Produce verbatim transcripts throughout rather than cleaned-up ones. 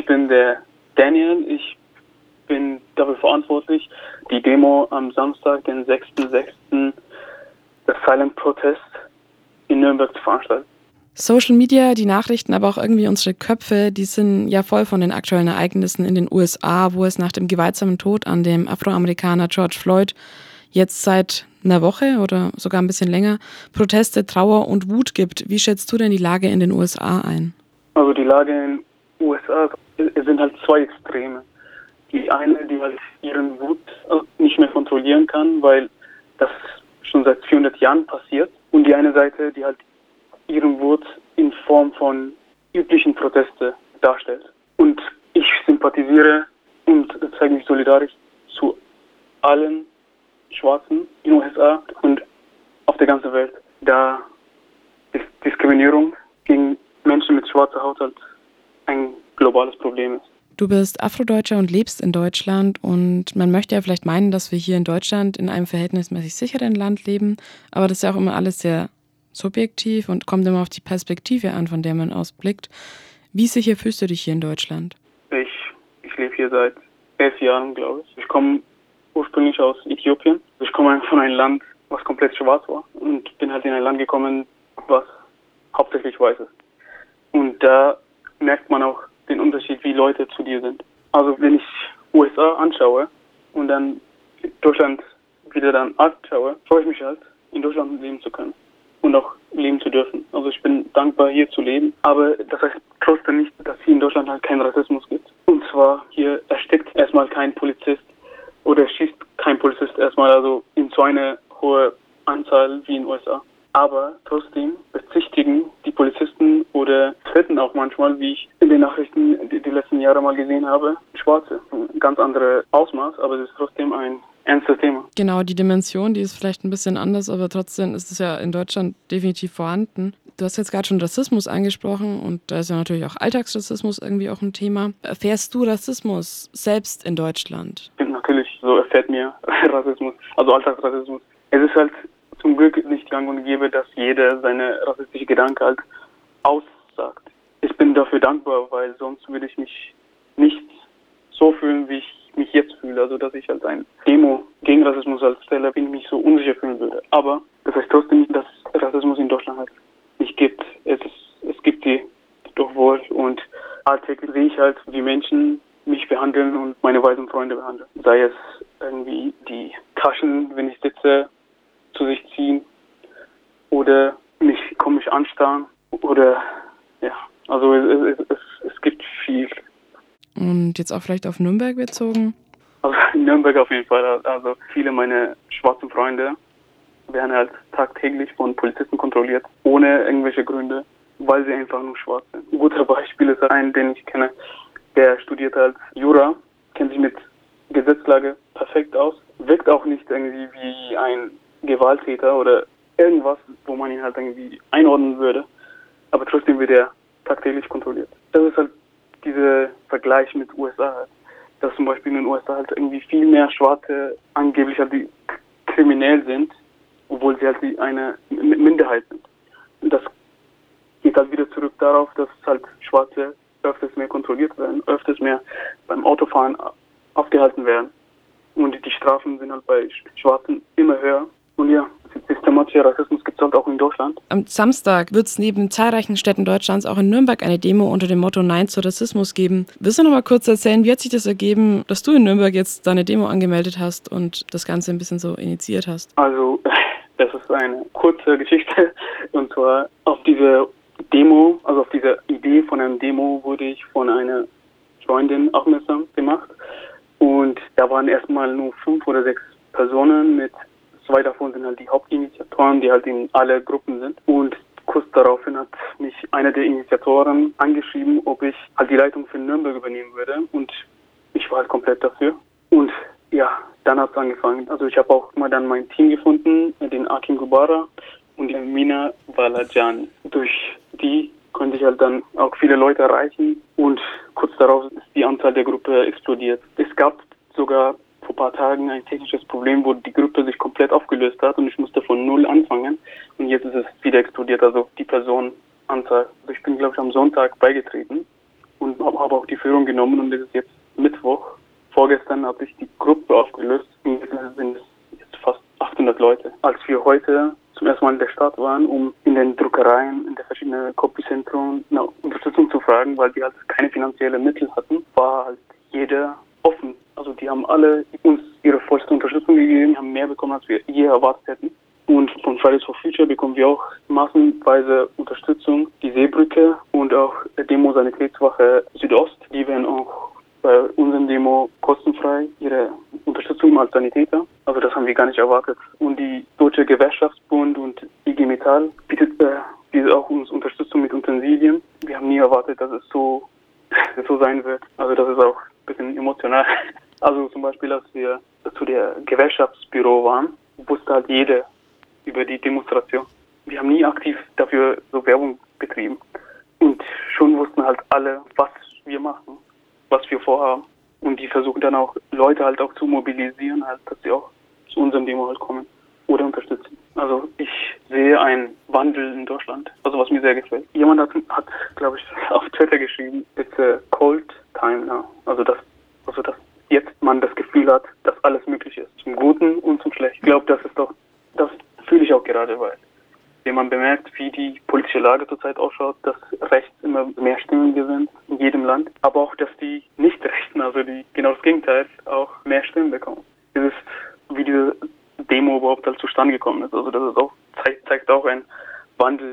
bin der Daniel. Ich bin dafür verantwortlich, die Demo am Samstag, den sechsten sechsten der Silent Protest in Nürnberg zu veranstalten. Social Media, die Nachrichten, aber auch irgendwie unsere Köpfe, die sind ja voll von den aktuellen Ereignissen in den U S A, wo es nach dem gewaltsamen Tod an dem Afroamerikaner George Floyd jetzt seit einer Woche oder sogar ein bisschen länger Proteste, Trauer und Wut gibt. Wie schätzt du denn die Lage in den U S A ein? Also die Lage in den U S A, es sind halt zwei Extreme. Die eine, die halt ihren Wut nicht mehr kontrollieren kann, weil das schon seit vierhundert Jahren passiert. Und die eine Seite, die halt ihren Wut in Form von üblichen Proteste darstellt. Und ich sympathisiere und zeige mich solidarisch zu allen Schwarzen in den U S A und auf der ganzen Welt, da Diskriminierung gegen Menschen mit schwarzer Haut halt ein globales Problem ist. Du bist Afrodeutscher und lebst in Deutschland und man möchte ja vielleicht meinen, dass wir hier in Deutschland in einem verhältnismäßig sicheren Land leben, aber das ist ja auch immer alles sehr subjektiv und kommt immer auf die Perspektive an, von der man ausblickt. Wie sicher fühlst du dich hier in Deutschland? Ich, ich lebe hier seit elf Jahren, glaube ich. Ich komme ursprünglich aus Äthiopien. Ich komme von einem Land, was komplett schwarz war und bin halt in ein Land gekommen, was hauptsächlich weiß ist. Und da merkt man auch den Unterschied, wie Leute zu dir sind. Also wenn ich U S A anschaue und dann Deutschland wieder dann anschaue, freue ich mich halt, in Deutschland leben zu können und auch leben zu dürfen. Also ich bin dankbar, hier zu leben. Aber das heißt trotzdem nicht, dass hier in Deutschland halt keinen Rassismus gibt. Und zwar hier erstickt erstmal kein Polizist oder schießt kein Polizist erstmal also in so eine hohe Anzahl wie in den U S A. Aber trotzdem bezichtigen die Polizisten oder töten auch manchmal, wie ich in den Nachrichten die, die letzten Jahre mal gesehen habe, Schwarze. Ein ganz anderes Ausmaß, aber es ist trotzdem ein ernstes Thema. Genau, die Dimension, die ist vielleicht ein bisschen anders, aber trotzdem ist es ja in Deutschland definitiv vorhanden. Du hast jetzt gerade schon Rassismus angesprochen und da ist ja natürlich auch Alltagsrassismus irgendwie auch ein Thema. Erfährst du Rassismus selbst in Deutschland? Natürlich, so erfährt mir Rassismus, also Alltagsrassismus. Es ist halt zum Glück nicht gang und gäbe, dass jeder seine rassistische Gedanken halt aussagt. Ich bin dafür dankbar, weil sonst würde ich mich nicht so fühlen, wie ich mich jetzt fühle. Also dass ich halt ein Demo gegen Rassismus als Stelle bin, mich so unsicher fühlen würde. Aber das heißt trotzdem nicht, dass Rassismus in Deutschland halt nicht gibt. Es ist, es gibt die doch wohl und alltäglich sehe ich halt, wie Menschen mich behandeln und meine weißen Freunde behandeln. Sei es irgendwie die Taschen, wenn ich sitze, zu sich ziehen oder mich komisch anstarren oder ja, also es, es, es, es gibt viel. Und jetzt auch vielleicht auf Nürnberg bezogen? Also in Nürnberg auf jeden Fall. Also viele meiner schwarzen Freunde werden halt tagtäglich von Polizisten kontrolliert, ohne irgendwelche Gründe, weil sie einfach nur schwarz sind. Ein guter Beispiel ist ein, den ich kenne, der studiert halt Jura, kennt sich mit Gesetzlage perfekt aus, wirkt auch nicht irgendwie wie ein Gewalttäter oder irgendwas, wo man ihn halt irgendwie einordnen würde, aber trotzdem wird er tagtäglich kontrolliert. Das ist halt dieser Vergleich mit U S A, halt. Dass zum Beispiel in den U S A halt irgendwie viel mehr Schwarze angeblich halt die kriminell sind, obwohl sie halt eine Minderheit sind. Und das geht halt wieder zurück darauf, dass halt Schwarze öfters mehr kontrolliert werden, öfters mehr beim Autofahren aufgehalten werden. Und die Strafen sind halt bei Schwarzen immer höher. Und ja, systematischer Rassismus gibt es halt auch in Deutschland. Am Samstag wird es neben zahlreichen Städten Deutschlands auch in Nürnberg eine Demo unter dem Motto Nein zu Rassismus geben. Willst du noch mal kurz erzählen, wie hat sich das ergeben, dass du in Nürnberg jetzt deine Demo angemeldet hast und das Ganze ein bisschen so initiiert hast? Also, das ist eine kurze Geschichte. Und zwar auf diese Demo, also auf diese Idee von einer Demo wurde ich von einer Freundin aufmerksam gemacht. Und da waren erstmal nur fünf oder sechs Personen mit Zwei davon sind halt die Hauptinitiatoren, die halt in alle Gruppen sind. Und kurz daraufhin hat mich einer der Initiatoren angeschrieben, ob ich halt die Leitung für Nürnberg übernehmen würde. Und ich war halt komplett dafür. Und ja, dann hat es angefangen. Also ich habe auch mal dann mein Team gefunden, den Akim Gubara und die Mina Valajani. Durch die konnte ich halt dann auch viele Leute erreichen. Und kurz darauf ist die Anzahl der Gruppe explodiert. Es gab sogar vor ein paar Tagen ein technisches Problem, wo die Gruppe sich komplett aufgelöst hat und ich musste von null anfangen und jetzt ist es wieder explodiert, also die Personenanzahl. Also ich bin, glaube ich, am Sonntag beigetreten und habe hab auch die Führung genommen und es ist jetzt Mittwoch. Vorgestern habe ich die Gruppe aufgelöst und jetzt sind es jetzt fast achthundert Leute. Als wir heute zum ersten Mal in der Stadt waren, um in den Druckereien, in den verschiedenen Copyzentren nach Unterstützung zu fragen, weil die halt keine finanziellen Mittel hatten, war halt jeder offen. Also die haben alle uns ihre vollste Unterstützung gegeben, haben mehr bekommen, als wir je erwartet hätten. Und von Fridays for Future bekommen wir auch massenweise Unterstützung. Die Seebrücke und auch der Demo-Sanitätswache Südost, die werden auch bei unserem Demo kostenfrei ihre Unterstützung als Sanitäter. Also das haben wir gar nicht erwartet. Und die Deutsche Gewerkschaftsbund und I G Metall bietet äh, diese auch uns Unterstützung mit Utensilien. Wir haben nie erwartet, dass es so, so sein wird. Also das ist auch ein bisschen emotional. Also zum Beispiel, als wir zu der Gewerkschaftsbüro waren, wusste halt jeder über die Demonstration. Wir haben nie aktiv dafür so Werbung betrieben. Und schon wussten halt alle, was wir machen, was wir vorhaben. Und die versuchen dann auch, Leute halt auch zu mobilisieren, halt, dass sie auch zu unserem Demo halt kommen oder unterstützen. Also ich sehe einen Wandel in Deutschland, also was mir sehr gefällt. Jemand hat, hat glaube ich, auf Twitter geschrieben, it's a cold time now. Also dass, also dass jetzt man das Gefühl hat, dass alles möglich ist. Zum Guten und zum Schlechten. Ich glaube, das ist doch, das fühle ich auch gerade, weil wenn man bemerkt, wie die politische Lage zurzeit ausschaut, dass rechts immer mehr Stimmen gewinnt in jedem Land, aber auch, dass die Nicht-Rechten, also die genau das Gegenteil, auch mehr Stimmen bekommen. Das ist, wie diese Demo überhaupt halt zustande gekommen ist. Also das ist auch, zeigt, zeigt auch einen Wandel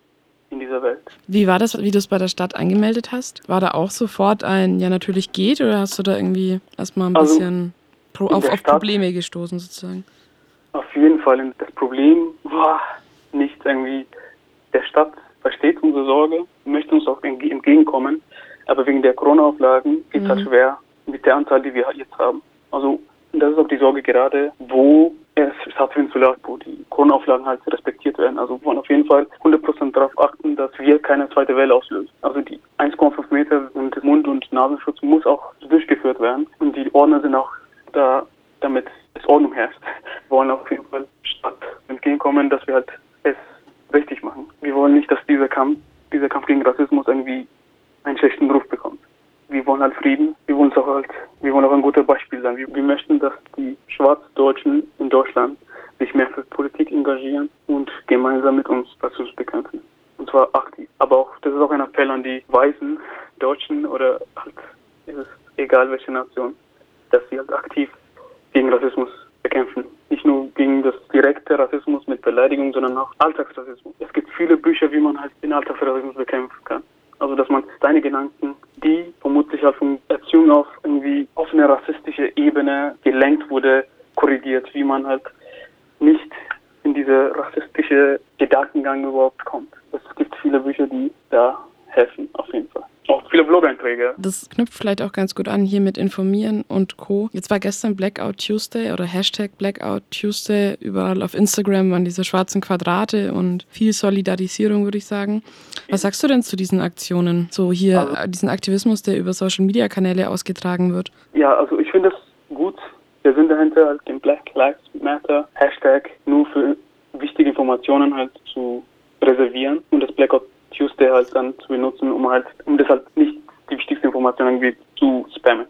in dieser Welt. Wie war das, wie du es bei der Stadt angemeldet hast? War da auch sofort ein, ja natürlich geht, oder hast du da irgendwie erstmal ein also bisschen pro, auf, auf Probleme gestoßen sozusagen? Auf jeden Fall. Das Problem war nicht irgendwie, der Stadt versteht unsere Sorge, möchte uns auch entgegenkommen, aber wegen der Corona-Auflagen ist es mhm. halt schwer mit der Anzahl, die wir jetzt haben. Also das ist auch die Sorge gerade, wo es stattfinden zu lassen, wo die Corona-Auflagen halt respektiert werden. Also wir wollen auf jeden Fall hundert Prozent darauf achten, dass wir keine zweite Welle auslösen. Also die eins Komma fünf Meter und Mund- und Nasenschutz muss auch durchgeführt werden und die Ordner sind auch da, damit es Ordnung herrscht. Wir wollen auf jeden Fall Stadt entgegenkommen, dass wir halt es richtig machen. Wir wollen nicht, dass dieser Kampf, dieser Kampf gegen Rassismus irgendwie einen schlechten Ruf bekommt. Wir wollen halt Frieden. Wir wollen auch halt, wir wollen auch ein guter Beispiel sein. Wir, wir möchten, dass die Schwarzdeutschen in Deutschland sich mehr für Politik engagieren und gemeinsam mit uns Rassismus bekämpfen. Und zwar aktiv. Aber auch, das ist auch ein Appell an die weißen Deutschen oder halt, ist es egal welche Nation, dass sie halt aktiv gegen Rassismus bekämpfen. Nicht nur gegen das direkte Rassismus mit Beleidigung, sondern auch Alltagsrassismus. Es gibt viele Bücher, wie man halt den Alltagsrassismus bekämpfen kann. Also dass man seine Gedanken, die vermutlich halt von Erziehung auf irgendwie auf eine rassistische Ebene gelenkt wurde, korrigiert, wie man halt nicht in diese rassistische Gedankengang überhaupt kommt. Es gibt viele Bücher, die da helfen, auf jeden Fall. Auch viele Blog-Einträge. Das knüpft vielleicht auch ganz gut an hier mit Informieren und Co. Jetzt war gestern Blackout Tuesday oder Hashtag Blackout Tuesday. Überall auf Instagram waren diese schwarzen Quadrate und viel Solidarisierung, würde ich sagen. Was sagst du denn zu diesen Aktionen? So hier, also, diesen Aktivismus, der über Social-Media-Kanäle ausgetragen wird? Ja, also ich finde es gut. Wir sind dahinter, halt den Black Lives Matter Hashtag nur für wichtige Informationen halt zu reservieren und das Blackout Tuesday halt dann zu benutzen, um halt, um das halt nicht die wichtigsten Informationen irgendwie zu spammen.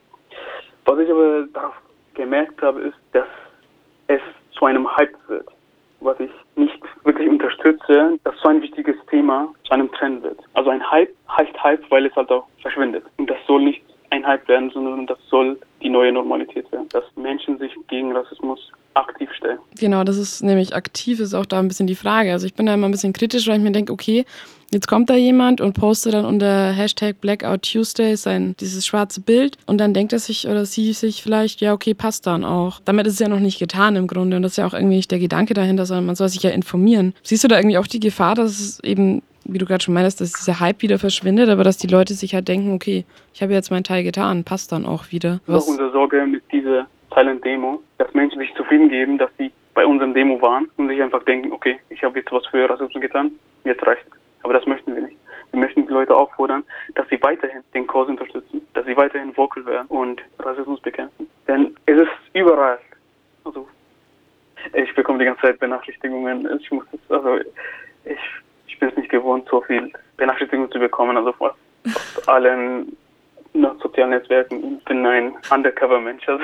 Was ich aber darauf gemerkt habe, ist, dass es zu einem Hype wird, was ich nicht wirklich unterstütze, dass so ein wichtiges Thema zu einem Trend wird. Also ein Hype heißt Hype, weil es halt auch verschwindet. Und das soll nicht ein Hype werden, sondern das soll die neue Normalität werden, dass Menschen sich gegen Rassismus aktiv stellen. Genau, das ist nämlich aktiv, ist auch da ein bisschen die Frage. Also ich bin da immer ein bisschen kritisch, weil ich mir denke, okay, jetzt kommt da jemand und postet dann unter Hashtag Blackout Tuesday sein, dieses schwarze Bild und dann denkt er sich oder sie sich vielleicht, ja okay, passt dann auch. Damit ist es ja noch nicht getan im Grunde und das ist ja auch irgendwie nicht der Gedanke dahinter, sondern man soll sich ja informieren. Siehst du da irgendwie auch die Gefahr, dass es eben, wie du gerade schon meintest, dass dieser Hype wieder verschwindet, aber dass die Leute sich halt denken, okay, ich habe jetzt meinen Teil getan, passt dann auch wieder. Das ist auch unsere Sorge mit dieser Silent Demo, dass Menschen sich zufrieden geben, dass sie bei unserem Demo waren und sich einfach denken, okay, ich habe jetzt was für Rassismus getan, jetzt reicht es. Aber das möchten wir nicht. Wir möchten die Leute auffordern, dass sie weiterhin den Kurs unterstützen, dass sie weiterhin vocal werden und Rassismus bekämpfen. Denn es ist überall. Also ich bekomme die ganze Zeit Benachrichtigungen. Ich muss das, also ich, ich bin es nicht gewohnt, so viel Benachrichtigungen zu bekommen. Also von allen nach sozialen Netzwerken. Ich bin ein Undercover-Mensch. Also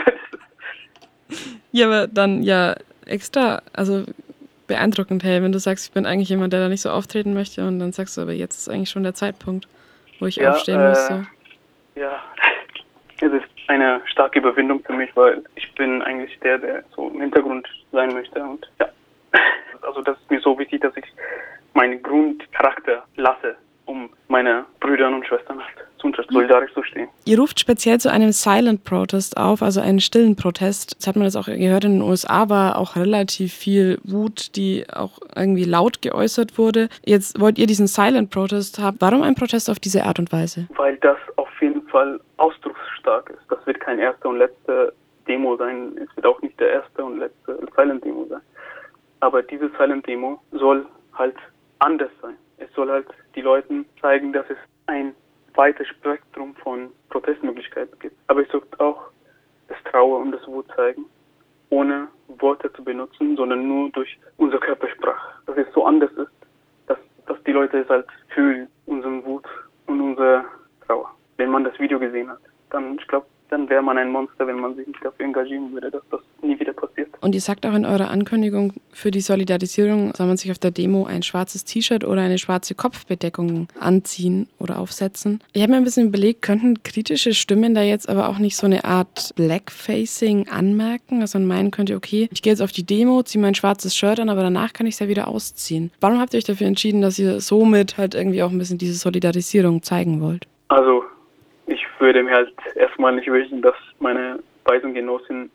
ja, aber dann ja extra, also beeindruckend, hey, wenn du sagst, ich bin eigentlich jemand, der da nicht so auftreten möchte und dann sagst du, aber jetzt ist eigentlich schon der Zeitpunkt, wo ich ja, aufstehen äh, muss. So. Ja, es ist eine starke Überwindung für mich, weil ich bin eigentlich der, der so im Hintergrund sein möchte. Und ja, also das ist mir so wichtig, dass ich meinen Grundcharakter lasse, um meine Brüder und Schwestern halt solidarisch zu stehen. Ihr ruft speziell zu einem Silent Protest auf, also einen stillen Protest. Das hat man jetzt auch gehört, in den U S A war auch relativ viel Wut, die auch irgendwie laut geäußert wurde. Jetzt wollt ihr diesen Silent Protest haben. Warum ein Protest auf diese Art und Weise? Weil das auf jeden Fall ausdrucksstark ist. Das wird kein erste und letzte Demo sein. Es wird auch nicht der erste und letzte Silent Demo sein. Aber diese Silent Demo soll halt anders sein. Es soll halt die Leuten zeigen, dass es ein weites Spektrum von Protestmöglichkeiten gibt. Aber es soll auch das Trauer und das Wut zeigen, ohne Worte zu benutzen, sondern nur durch unsere Körpersprache. Dass es so anders ist, dass, dass die Leute es halt fühlen, unseren Wut und unsere Trauer. Wenn man das Video gesehen hat, dann, ich glaube, dann wäre man ein Monster, wenn man sich nicht dafür engagieren würde, dass das nie wieder passiert. Und ihr sagt auch in eurer Ankündigung, für die Solidarisierung soll man sich auf der Demo ein schwarzes T-Shirt oder eine schwarze Kopfbedeckung anziehen oder aufsetzen. Ich habe mir ein bisschen überlegt, könnten kritische Stimmen da jetzt aber auch nicht so eine Art Blackfacing anmerken? Also man meinen könnte, okay, ich gehe jetzt auf die Demo, ziehe mein schwarzes Shirt an, aber danach kann ich es ja wieder ausziehen. Warum habt ihr euch dafür entschieden, dass ihr somit halt irgendwie auch ein bisschen diese Solidarisierung zeigen wollt? Also ich würde mir halt erstmal nicht wünschen, dass meine weißen Genossinnen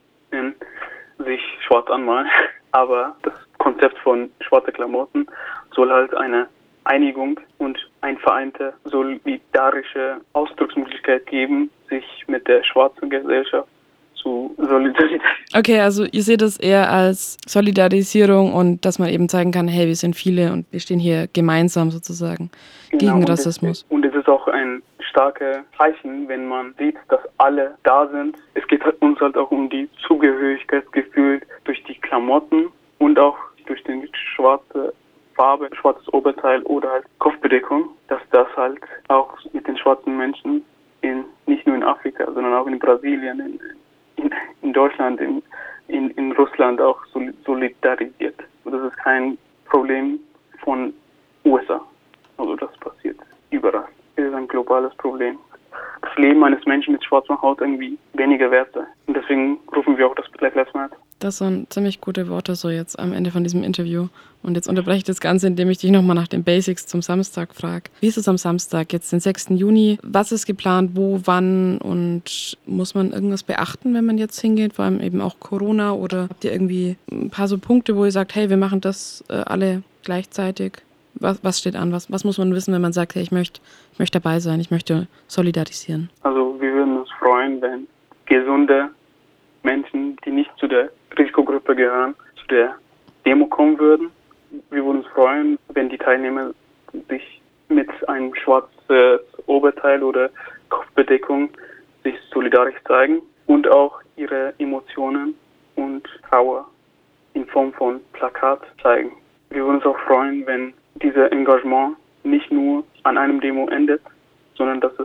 sich schwarz anmalen. Aber das Konzept von schwarzen Klamotten soll halt eine Einigung und eine vereinte solidarische Ausdrucksmöglichkeit geben, sich mit der schwarzen Gesellschaft zu solidarisieren. Okay, also ihr seht es eher als Solidarisierung und dass man eben zeigen kann, hey, wir sind viele und wir stehen hier gemeinsam sozusagen genau, gegen und Rassismus. Es, und es ist auch ein starkes Zeichen, wenn man sieht, dass alle da sind. Es geht uns halt auch um die Zugehörigkeitsgefühl durch die Klamotten und auch durch die schwarze Farbe, schwarzes Oberteil oder halt Kopfbedeckung, dass das halt auch mit den schwarzen Menschen in nicht nur in Afrika, sondern auch in Brasilien, in, in, in Deutschland, in, in, in Russland auch solidarisiert. Und das ist kein Problem von U S A. Also das passiert überall. Es ist ein globales Problem. Das Leben eines Menschen mit schwarzer Haut irgendwie weniger wert sein. Und deswegen rufen wir auch das Black Lives Matter. Das sind ziemlich gute Worte so jetzt am Ende von diesem Interview. Und jetzt unterbreche ich das Ganze, indem ich dich nochmal nach den Basics zum Samstag frage. Wie ist es am Samstag, jetzt den sechsten Juni? Was ist geplant, wo, wann? Und muss man irgendwas beachten, wenn man jetzt hingeht? Vor allem eben auch Corona? Oder habt ihr irgendwie ein paar so Punkte, wo ihr sagt, hey, wir machen das äh, alle gleichzeitig? Was, was steht an? Was, was muss man wissen, wenn man sagt, hey, ich möchte, ich möchte dabei sein, ich möchte solidarisieren? Also wir würden uns freuen, wenn gesunde Menschen, die nicht zu der Risikogruppe gehören, zu der Demo kommen würden. Wir würden uns freuen, wenn die Teilnehmer sich mit einem schwarzen Oberteil oder Kopfbedeckung sich solidarisch zeigen und auch ihre Emotionen und Trauer in Form von Plakat zeigen. Wir würden uns auch freuen, wenn dieses Engagement nicht nur an einem Demo endet, sondern dass es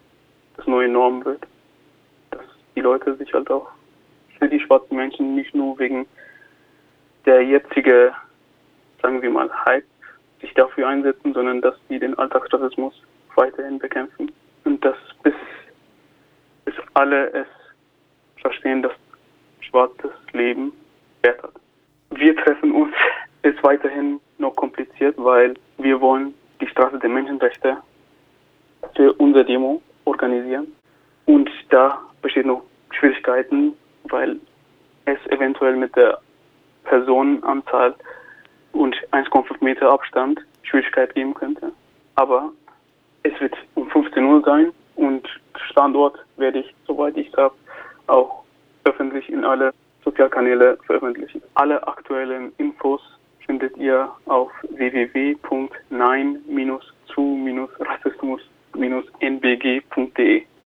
das neue Norm wird. Dass die Leute sich halt auch für die schwarzen Menschen nicht nur wegen der jetzigen, sagen wir mal, Hype sich dafür einsetzen, sondern dass sie den Alltagsrassismus weiterhin bekämpfen. Und dass bis, bis alle es verstehen, dass schwarzes Leben Wert hat. Wir treffen uns, ist weiterhin noch kompliziert, weil wir wollen die Straße der Menschenrechte für unsere Demo organisieren. Und da besteht noch Schwierigkeiten, weil es eventuell mit der Personenanzahl und eins Komma fünf Meter Abstand Schwierigkeit geben könnte. Aber es wird um fünfzehn Uhr sein und Standort werde ich, soweit ich es habe, auch öffentlich in alle Sozialkanäle veröffentlichen. Alle aktuellen Infos findet ihr auf w w w punkt nein zu rassismus n b g punkt d e.